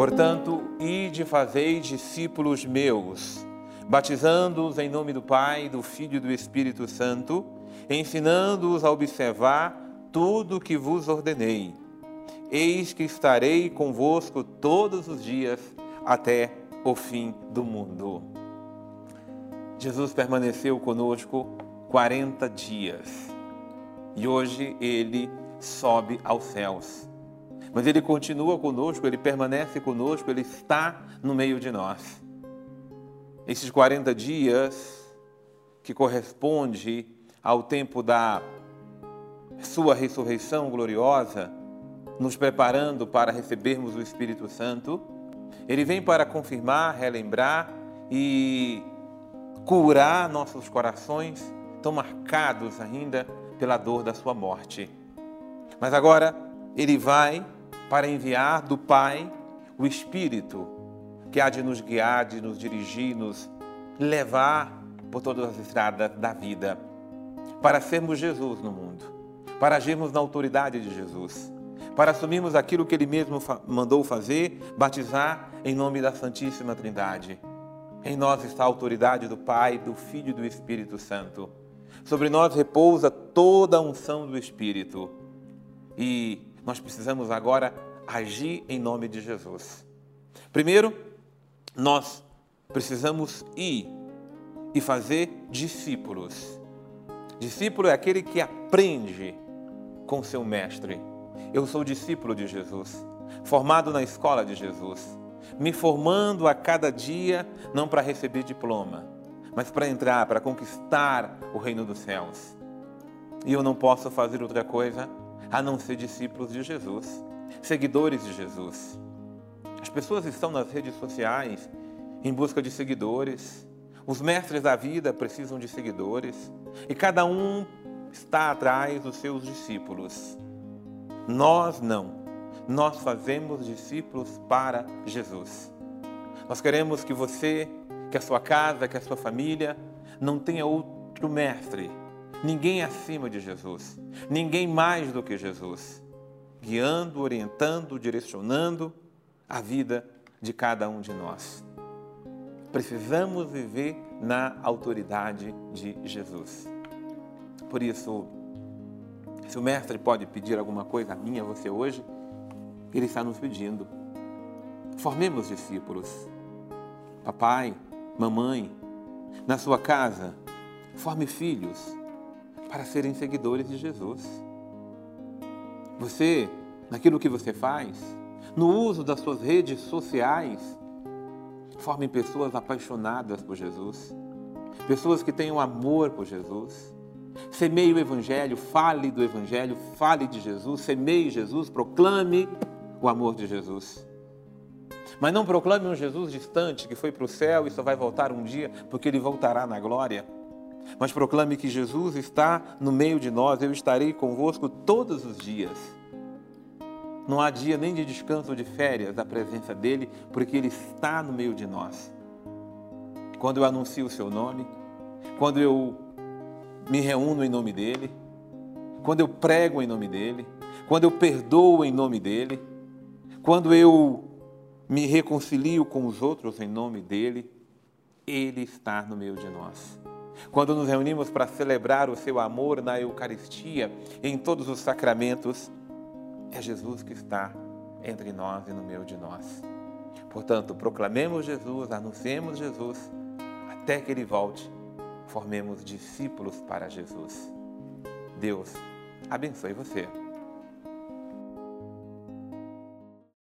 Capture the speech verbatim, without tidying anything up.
Portanto, ide e fazei discípulos meus, batizando-os em nome do Pai, do Filho e do Espírito Santo, ensinando-os a observar tudo o que vos ordenei. Eis que estarei convosco todos os dias até o fim do mundo. Jesus permaneceu conosco quarenta dias e hoje ele sobe aos céus. Mas ele continua conosco, ele permanece conosco, ele está no meio de nós. Esses quarenta dias, que corresponde ao tempo da sua ressurreição gloriosa, nos preparando para recebermos o Espírito Santo, ele vem para confirmar, relembrar e curar nossos corações tão marcados ainda pela dor da sua morte. Mas agora ele vai para enviar do Pai o Espírito que há de nos guiar, de nos dirigir, nos levar por todas as estradas da vida, para sermos Jesus no mundo, para agirmos na autoridade de Jesus, para assumirmos aquilo que Ele mesmo mandou fazer, batizar em nome da Santíssima Trindade. Em nós está a autoridade do Pai, do Filho e do Espírito Santo. Sobre nós repousa toda a unção do Espírito. E nós precisamos agora agir em nome de Jesus. Primeiro, nós precisamos ir e fazer discípulos. Discípulo é aquele que aprende com seu mestre. Eu sou discípulo de Jesus, formado na escola de Jesus, me formando a cada dia, não para receber diploma, mas para entrar, para conquistar o reino dos céus. E eu não posso fazer outra coisa a não ser discípulos de Jesus, seguidores de Jesus. As pessoas estão nas redes sociais em busca de seguidores. Os mestres da vida precisam de seguidores. E cada um está atrás dos seus discípulos. Nós não. Nós fazemos discípulos para Jesus. Nós queremos que você, que a sua casa, que a sua família não tenha outro mestre. Ninguém acima de Jesus. Ninguém mais do que Jesus. Guiando, orientando, direcionando a vida de cada um de nós. Precisamos viver na autoridade de Jesus. Por isso, se o mestre pode pedir alguma coisa a mim, a você hoje, ele está nos pedindo. Formemos discípulos. Papai, mamãe, na sua casa, forme filhos para serem seguidores de Jesus. Você, naquilo que você faz, no uso das suas redes sociais, forme pessoas apaixonadas por Jesus, pessoas que tenham amor por Jesus. Semeie o Evangelho, fale do Evangelho, fale de Jesus, semeie Jesus, proclame o amor de Jesus. Mas não proclame um Jesus distante que foi para o céu e só vai voltar um dia porque ele voltará na glória. Mas proclame que Jesus está no meio de nós, eu estarei convosco todos os dias. Não há dia nem de descanso ou de férias da presença dele, porque ele está no meio de nós. Quando eu anuncio o seu nome, quando eu me reúno em nome dele, quando eu prego em nome dele, quando eu perdoo em nome dele, quando eu me reconcilio com os outros em nome dele, ele está no meio de nós. Quando nos reunimos para celebrar o seu amor na Eucaristia, em todos os sacramentos, é Jesus que está entre nós e no meio de nós. Portanto, proclamemos Jesus, anunciemos Jesus, até que ele volte, formemos discípulos para Jesus. Deus abençoe você.